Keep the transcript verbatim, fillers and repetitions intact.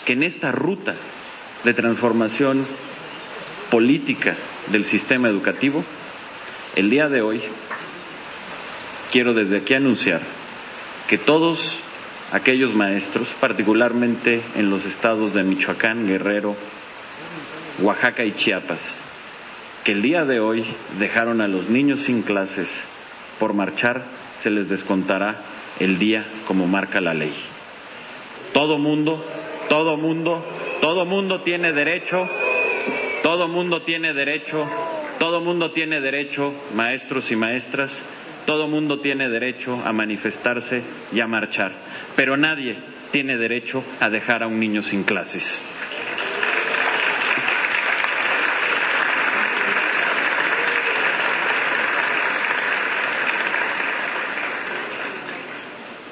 que en esta ruta de transformación política del sistema educativo, el día de hoy quiero desde aquí anunciar que todos aquellos maestros, particularmente en los estados de Michoacán, Guerrero, Oaxaca y Chiapas, que el día de hoy dejaron a los niños sin clases por marchar, se les descontará el día como marca la ley. Todo mundo, todo mundo, todo mundo tiene derecho, todo mundo tiene derecho, todo mundo tiene derecho, maestros y maestras, todo mundo tiene derecho a manifestarse y a marchar, pero nadie tiene derecho a dejar a un niño sin clases.